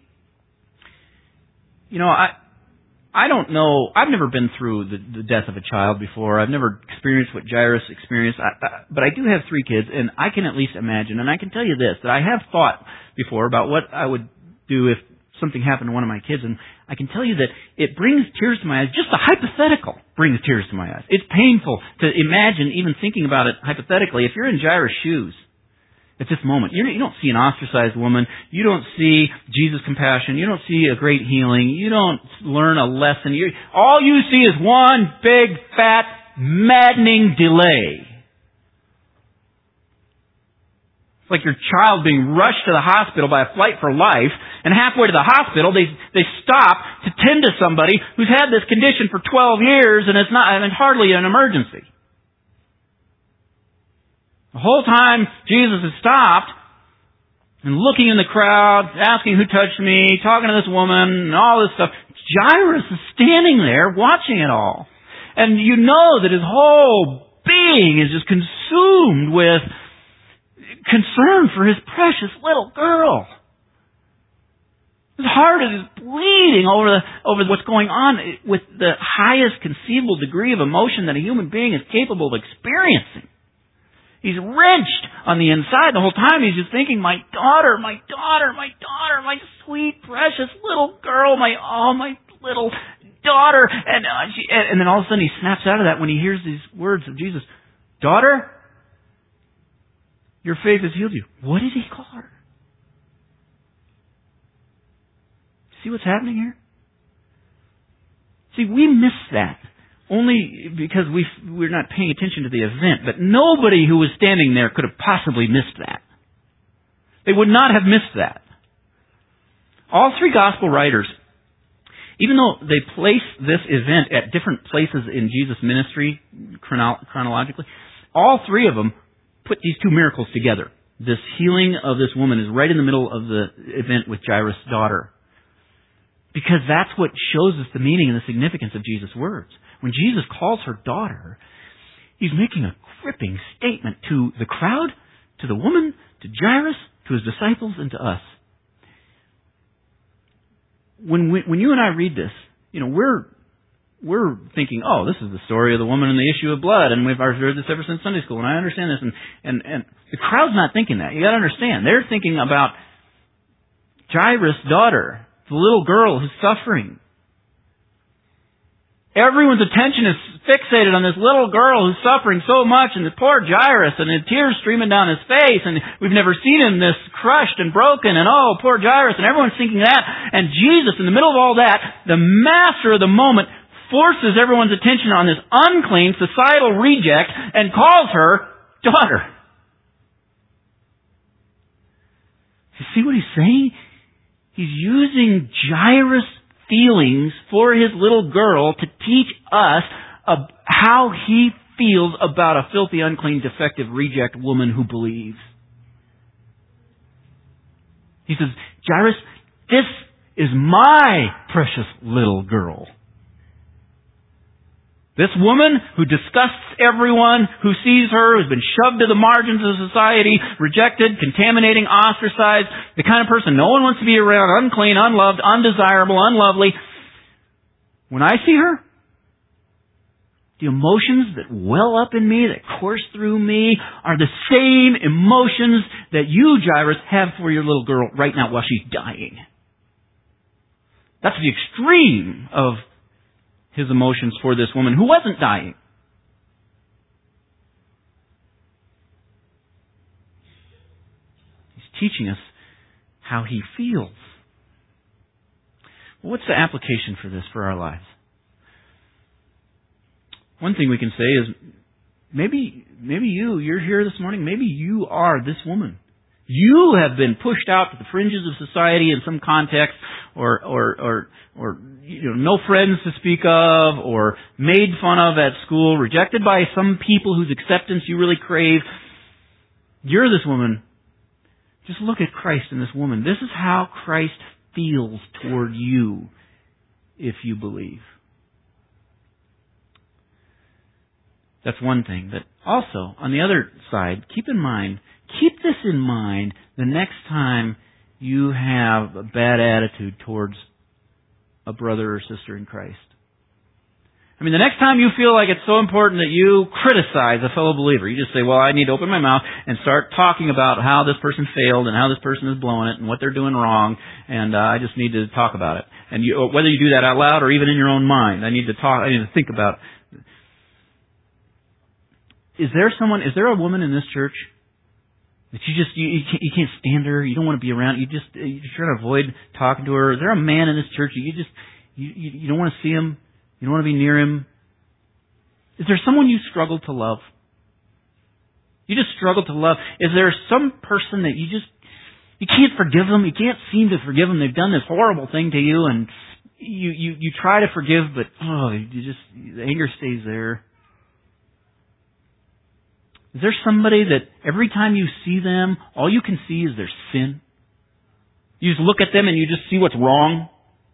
I don't know. I've never been through the death of a child before. I've never experienced what Jairus experienced. But I do have 3 kids, and I can at least imagine, and I can tell you this, that I have thought before about what I would do if something happened to one of my kids, and I can tell you that it brings tears to my eyes. Just the hypothetical brings tears to my eyes. It's painful to imagine even thinking about it hypothetically. If you're in Jairus' shoes, at this moment. You don't see an ostracized woman. You don't see Jesus' compassion. You don't see a great healing. You don't learn a lesson. All you see is one big, fat, maddening delay. It's like your child being rushed to the hospital by a flight for life, and halfway to the hospital, they stop to tend to somebody who's had this condition for 12 years, and it's hardly an emergency. The whole time, Jesus has stopped and looking in the crowd, asking who touched me, talking to this woman, and all this stuff. Jairus is standing there watching it all. And you know that his whole being is just consumed with concern for his precious little girl. His heart is bleeding over what's going on with the highest conceivable degree of emotion that a human being is capable of experiencing. He's wrenched on the inside the whole time. He's just thinking, my daughter, my sweet, precious little girl, my little daughter. And then all of a sudden he snaps out of that when he hears these words of Jesus. Daughter, your faith has healed you. What did he call her? See what's happening here? See, we miss that. Only because we're not paying attention to the event. But nobody who was standing there could have possibly missed that. They would not have missed that. All three gospel writers, even though they place this event at different places in Jesus' ministry chronologically, all three of them put these two miracles together. This healing of this woman is right in the middle of the event with Jairus' daughter. Because that's what shows us the meaning and the significance of Jesus' words. When Jesus calls her daughter, he's making a gripping statement to the crowd, to the woman, to Jairus, to his disciples, and to us. When you and I read this, we're thinking, oh, this is the story of the woman and the issue of blood, and I've heard this ever since Sunday school, and I understand this, and the crowd's not thinking that. You got to understand, they're thinking about Jairus' daughter, the little girl who's suffering. Everyone's attention is fixated on this little girl who's suffering so much, and the poor Jairus, and the tears streaming down his face, and we've never seen him this crushed and broken, and oh, poor Jairus, and everyone's thinking that. And Jesus, in the middle of all that, the master of the moment, forces everyone's attention on this unclean societal reject and calls her daughter. You see what he's saying? He's using Jairus' feelings for his little girl to teach us how he feels about a filthy, unclean, defective, reject woman who believes. He says, Jairus, this is my precious little girl. This woman who disgusts everyone who sees her, who's been shoved to the margins of society, rejected, contaminating, ostracized, the kind of person no one wants to be around, unclean, unloved, undesirable, unlovely. When I see her, the emotions that well up in me, that course through me, are the same emotions that you, Jairus, have for your little girl right now while she's dying. That's the extreme of his emotions for this woman who wasn't dying. He's teaching us how he feels. Well, what's the application for this for our lives? One thing we can say is, maybe you're here this morning, maybe you are this woman. You have been pushed out to the fringes of society in some context, or no friends to speak of, or made fun of at school, rejected by some people whose acceptance you really crave. You're this woman. Just look at Christ in this woman. This is how Christ feels toward you if you believe. That's one thing. But also, on the other side, keep this in mind the next time you have a bad attitude towards a brother or sister in Christ. I mean, the next time you feel like it's so important that you criticize a fellow believer, you just say, well, I need to open my mouth and start talking about how this person failed and how this person is blowing it and what they're doing wrong, and I just need to talk about it. And whether you do that out loud or even in your own mind, I need to think about, is there a woman in this church That you can't stand her. You don't want to be around. You're trying to avoid talking to her. Is there a man in this church that you don't want to see him? You don't want to be near him? Is there someone you struggle to love? You just struggle to love. Is there some person that you can't forgive them? You can't seem to forgive them. They've done this horrible thing to you, and you try to forgive, but the anger stays there. Is there somebody that every time you see them, all you can see is their sin? You just look at them and you just see what's wrong?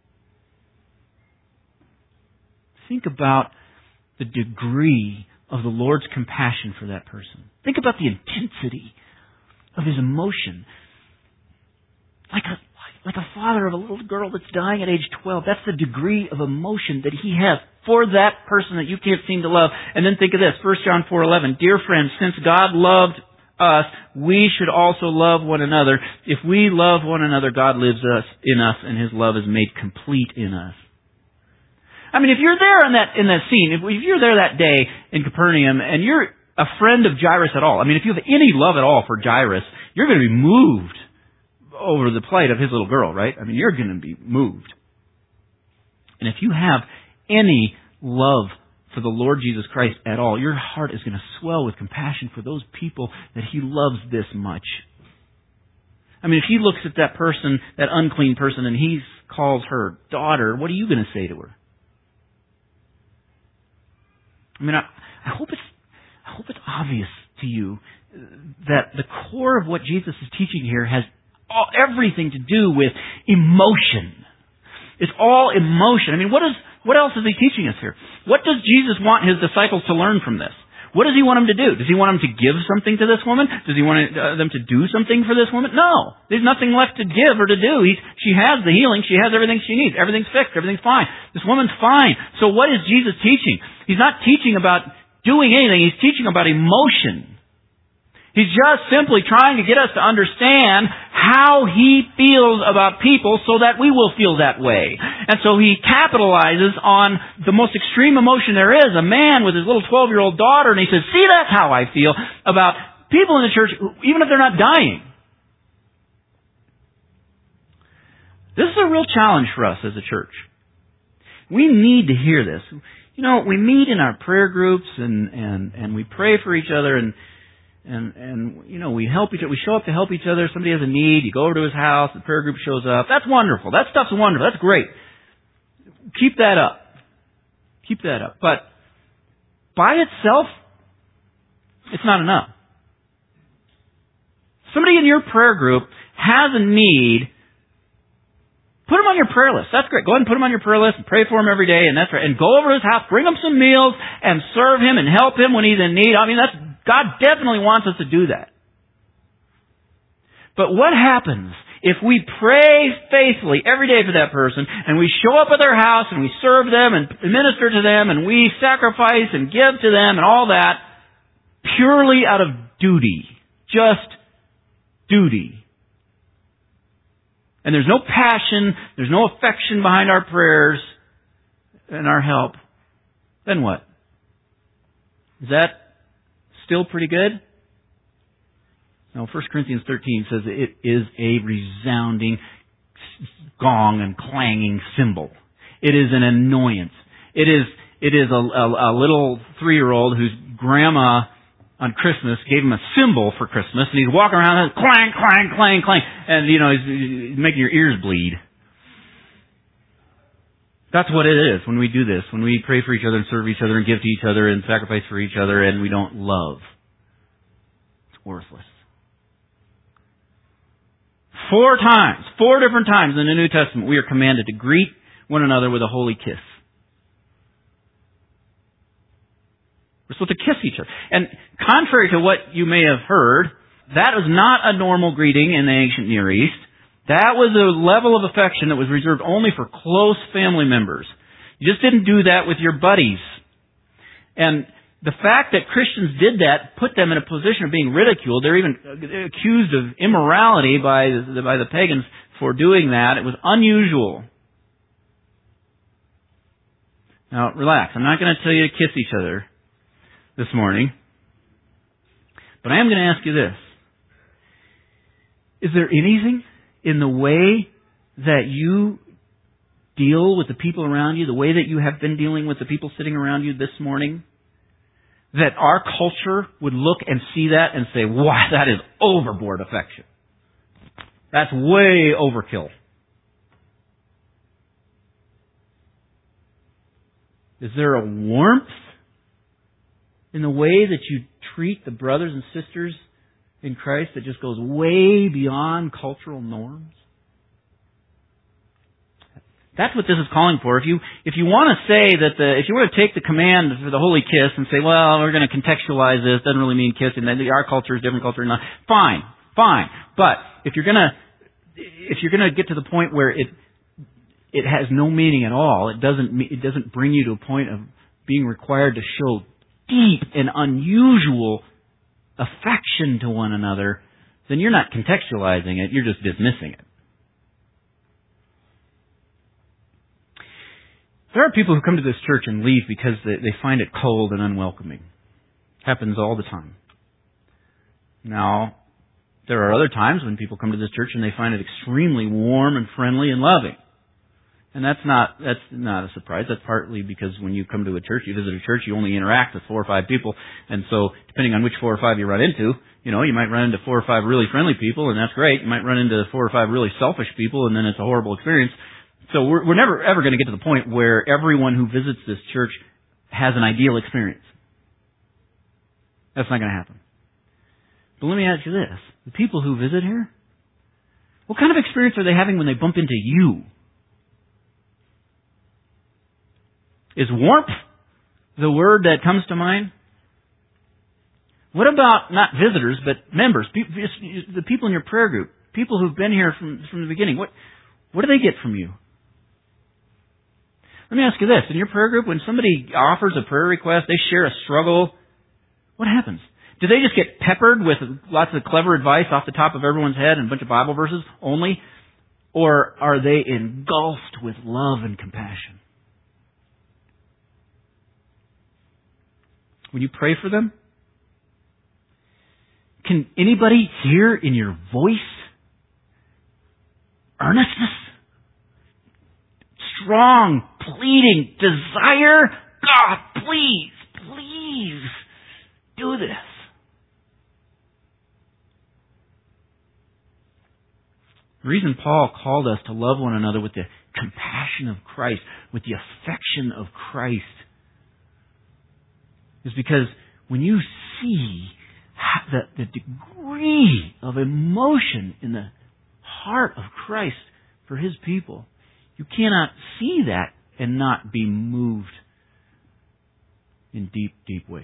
Think about the degree of the Lord's compassion for that person. Think about the intensity of His emotion. Like a father of a little girl that's dying at age 12. That's the degree of emotion that He has for that person that you can't seem to love. And then think of this, 1 John 4:11. Dear friends, since God loved us, we should also love one another. If we love one another, God lives in us, and His love is made complete in us. I mean, if you're there in that scene, if you're there that day in Capernaum, and you're a friend of Jairus at all, I mean, if you have any love at all for Jairus, you're going to be moved over the plight of his little girl, right? I mean, you're going to be moved. And if you have any love for the Lord Jesus Christ at all, your heart is going to swell with compassion for those people that He loves this much. I mean, if He looks at that person, that unclean person, and He calls her daughter, what are you going to say to her? I mean, I hope it's obvious to you that the core of what Jesus is teaching here has everything to do with emotion. It's all emotion. I mean, what else is He teaching us here? What does Jesus want His disciples to learn from this? What does He want them to do? Does He want them to give something to this woman? Does He want them to do something for this woman? No. There's nothing left to give or to do. She has the healing. She has everything she needs. Everything's fixed. Everything's fine. This woman's fine. So what is Jesus teaching? He's not teaching about doing anything. He's teaching about emotion. He's just simply trying to get us to understand how He feels about people so that we will feel that way. And so He capitalizes on the most extreme emotion there is, a man with his little 12-year-old daughter, and He says, see, that's how I feel about people in the church, even if they're not dying. This is a real challenge for us as a church. We need to hear this. You know, we meet in our prayer groups and we pray for each other and you know, we help each other. We show up to help each other. Somebody has a need. You go over to his house. The prayer group shows up. That's wonderful. That stuff's wonderful. That's great. Keep that up. Keep that up. But by itself, it's not enough. Somebody in your prayer group has a need. Put him on your prayer list. That's great. Go ahead and put him on your prayer list and pray for him every day. And that's right. And go over to his house, bring him some meals, and serve him and help him when he's in need. I mean, God definitely wants us to do that. But what happens if we pray faithfully every day for that person, and we show up at their house, and we serve them, and minister to them, and we sacrifice and give to them, and all that, purely out of duty? Just duty. And there's no passion, there's no affection behind our prayers and our help. Then what? Is that still pretty good? No, 1 Corinthians 13 says it is a resounding gong and clanging cymbal. It is an annoyance. It is a little 3-year-old whose grandma on Christmas gave him a cymbal for Christmas, and he's walking around and clang, clang, clang, clang, and you know he's making your ears bleed. That's what it is when we do this, when we pray for each other and serve each other and give to each other and sacrifice for each other and we don't love. It's worthless. 4 different times in the New Testament, we are commanded to greet one another with a holy kiss. We're supposed to kiss each other. And contrary to what you may have heard, that was not a normal greeting in the ancient Near East. That was a level of affection that was reserved only for close family members. You just didn't do that with your buddies. And the fact that Christians did that put them in a position of being ridiculed. They're even accused of immorality by the pagans for doing that. It was unusual. Now, relax. I'm not going to tell you to kiss each other this morning. But I am going to ask you this. Is there anything in the way that you deal with the people around you, the way that you have been dealing with the people sitting around you this morning, that our culture would look and see that and say, wow, that is overboard affection. That's way overkill. Is there a warmth in the way that you treat the brothers and sisters in Christ that just goes way beyond cultural norms? That's what this is calling for. If you want to say that if you want to take the command for the holy kiss and say, well, we're going to contextualize this, doesn't really mean kissing, then our culture is different culture, not fine. But if you're going to get to the point where it has no meaning at all, it doesn't bring you to a point of being required to show deep and unusual affection to one another, then you're not contextualizing it, you're just dismissing it. There are people who come to this church and leave because they find it cold and unwelcoming. Happens all the time. Now, there are other times when people come to this church and they find it extremely warm and friendly and loving. And that's not a surprise. That's partly because when you come to a church, you visit a church, you only interact with 4 or 5 people. And so, depending on which 4 or 5 you run into, you might run into 4 or 5 really friendly people, and that's great. You might run into 4 or 5 really selfish people, and then it's a horrible experience. So we're never ever going to get to the point where everyone who visits this church has an ideal experience. That's not going to happen. But let me ask you this. The people who visit here, what kind of experience are they having when they bump into you? Is warmth the word that comes to mind? What about not visitors, but members, the people in your prayer group, people who've been here from the beginning? What do they get from you? Let me ask you this. In your prayer group, when somebody offers a prayer request, they share a struggle, what happens? Do they just get peppered with lots of clever advice off the top of everyone's head and a bunch of Bible verses only? Or are they engulfed with love and compassion? When you pray for them, can anybody hear in your voice earnestness? Strong, pleading desire? God, please, do this. The reason Paul called us to love one another with the compassion of Christ, with the affection of Christ, is because when you see the degree of emotion in the heart of Christ for His people, you cannot see that and not be moved in deep, deep ways.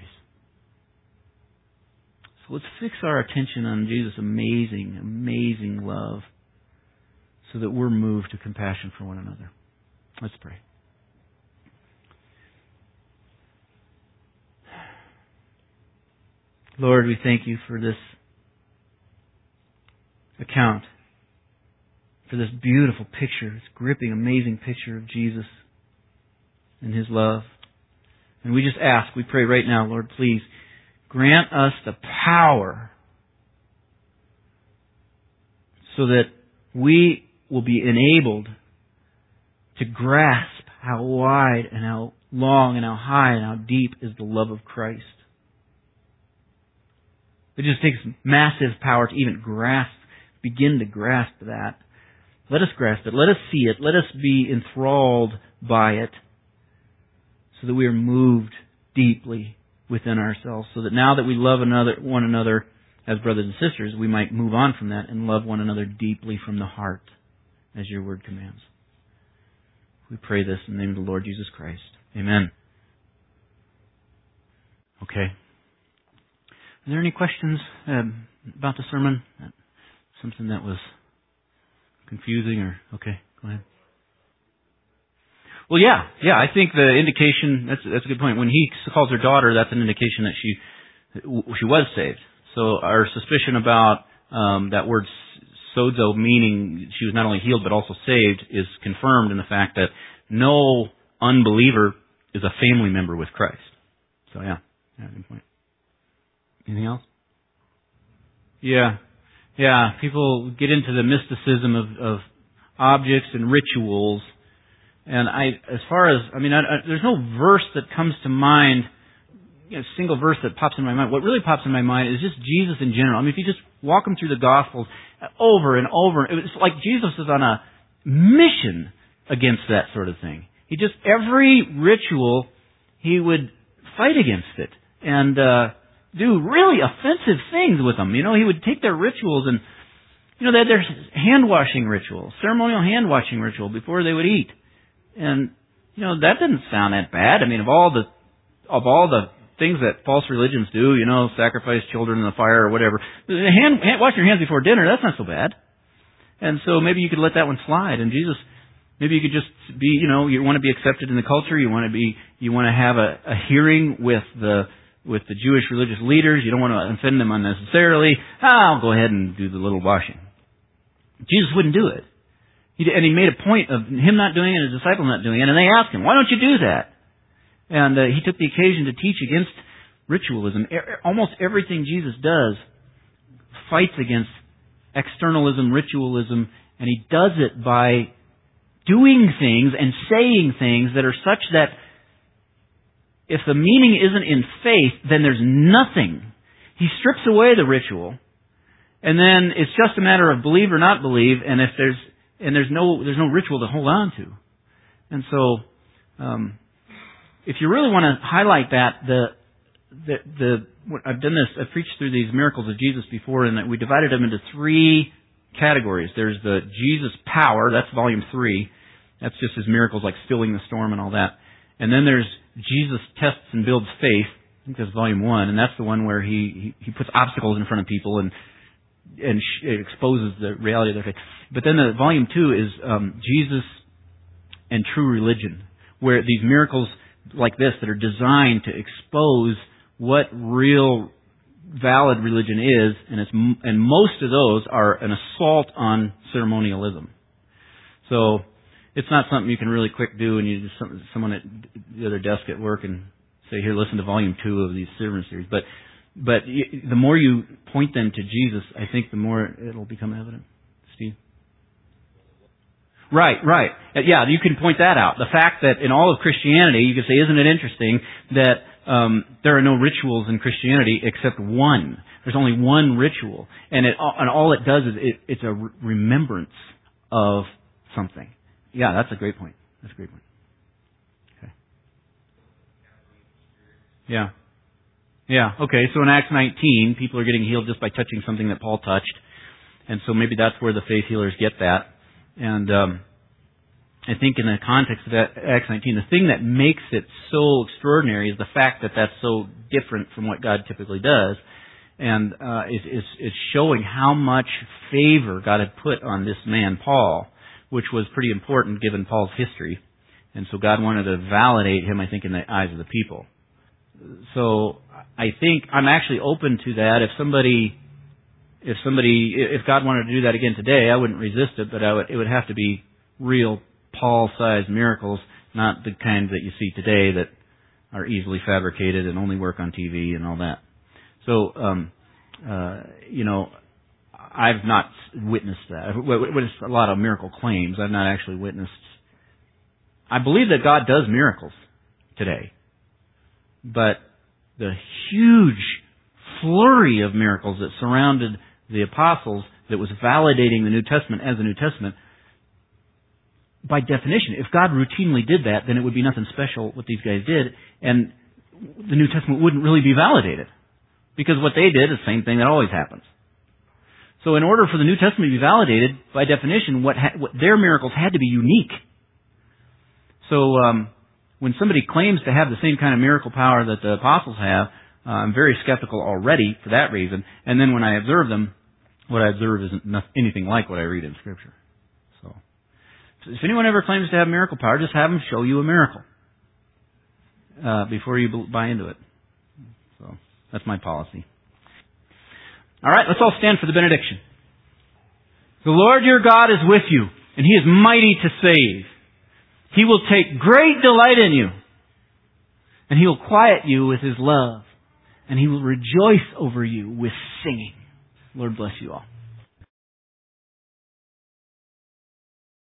So let's fix our attention on Jesus' amazing, amazing love so that we're moved to compassion for one another. Let's pray. Lord, we thank You for this account, for this beautiful picture, this gripping, amazing picture of Jesus and His love. And we just ask, we pray right now, Lord, please grant us the power so that we will be enabled to grasp how wide and how long and how high and how deep is the love of Christ. It just takes massive power to even begin to grasp that. Let us grasp it. Let us see it. Let us be enthralled by it so that we are moved deeply within ourselves, so that now that we love one another as brothers and sisters, we might move on from that and love one another deeply from the heart, as Your Word commands. We pray this in the name of the Lord Jesus Christ. Amen. Okay. Are there any questions about the sermon? Something that was confusing or... Okay, go ahead. Well, yeah, I think the indication, that's a good point. When he calls her daughter, that's an indication that she was saved. So our suspicion about that word sozo, meaning she was not only healed but also saved, is confirmed in the fact that no unbeliever is a family member with Christ. So yeah, good point. Anything else? Yeah. Yeah, people get into the mysticism of objects and rituals. And there's no verse that comes to mind, single verse that pops in my mind. What really pops in my mind is just Jesus in general. I mean, if you just walk them through the Gospels over and over, it's like Jesus is on a mission against that sort of thing. Every ritual, he would fight against it and do really offensive things with them. He would take their rituals and, they had their hand-washing ritual, ceremonial hand-washing ritual before they would eat. And, that didn't sound that bad. I mean, of all the things that false religions do, sacrifice children in the fire or whatever, washing your hands before dinner, that's not so bad. And so maybe you could let that one slide. And Jesus, maybe you could just be, you want to be accepted in the culture. You want to have a hearing with the Jewish religious leaders. You don't want to offend them unnecessarily. I'll go ahead and do the little washing. Jesus wouldn't do it. And he made a point of him not doing it and his disciples not doing it. And they asked him, why don't you do that? And he took the occasion to teach against ritualism. Almost everything Jesus does fights against externalism, ritualism, and he does it by doing things and saying things that are such that if the meaning isn't in faith, then there's nothing. He strips away the ritual, and then it's just a matter of believe or not believe, and there's no ritual to hold on to. And so, if you really want to highlight that, I've done this, I've preached through these miracles of Jesus before, and that we divided them into 3 categories. There's the Jesus power, that's volume 3. That's just his miracles like stilling the storm and all that. And then there's Jesus tests and builds faith. I think that's volume 1, and that's the one where he puts obstacles in front of people and exposes the reality of their faith. But then the volume 2 is Jesus and true religion, where these miracles like this that are designed to expose what real valid religion is, and most of those are an assault on ceremonialism. So it's not something you can really quick do, and you just someone at the other desk at work and say, "Here, listen to volume 2 of these sermon series." But the more you point them to Jesus, I think the more it'll become evident. Steve? Right. Yeah, you can point that out. The fact that in all of Christianity, you can say, isn't it interesting that there are no rituals in Christianity except one. There's only one ritual. And all it does is it's a remembrance of something. Yeah, that's a great point. Okay. Yeah. Okay, so in Acts 19, people are getting healed just by touching something that Paul touched. And so maybe that's where the faith healers get that. And I think in the context of Acts 19, the thing that makes it so extraordinary is the fact that that's so different from what God typically does. And it's showing how much favor God had put on this man, Paul, which was pretty important given Paul's history. And so God wanted to validate him, I think, in the eyes of the people. So I think I'm actually open to that. If God wanted to do that again today, I wouldn't resist it, but it would have to be real Paul-sized miracles, not the kind that you see today that are easily fabricated and only work on TV and all that. So, I've not witnessed that. I've witnessed a lot of miracle claims. I've not actually witnessed. I believe that God does miracles today, but the huge flurry of miracles that surrounded the apostles that was validating the New Testament as the New Testament, by definition, if God routinely did that, then it would be nothing special what these guys did, and the New Testament wouldn't really be validated. Because what they did is the same thing that always happens. So in order for the New Testament to be validated, by definition, what their miracles had to be unique. So when somebody claims to have the same kind of miracle power that the apostles have, I'm very skeptical already for that reason. And then when I observe them, what I observe isn't anything like what I read in Scripture. So if anyone ever claims to have miracle power, just have them show you a miracle before you buy into it. So that's my policy. All right, let's all stand for the benediction. The Lord your God is with you, and He is mighty to save. He will take great delight in you, and He will quiet you with His love, and He will rejoice over you with singing. Lord bless you all.